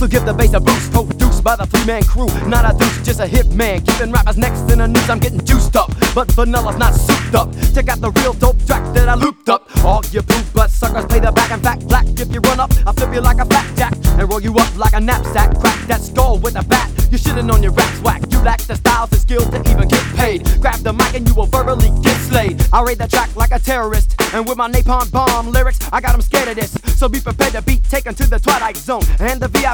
So give the bass a boost, produced by the three-man crew. Not a deuce, just a hit man. Keeping rappers next in the news, I'm getting juiced up. But vanilla's not souped up. Check out the real dope track that I looped up. All you blue butt suckers play the back and back black. If you run up, I'll flip you like a fat jack and roll you up like a knapsack. Crack that skull with a bat. You're shitting on your rap's whack. You lack the styles and skills to even get paid. Grab the mic and you will verbally get slayed. I raid the track like a terrorist, and with my napalm bomb lyrics, I got them scared of this. So be prepared to be taken to the Twilight Zone and the VIP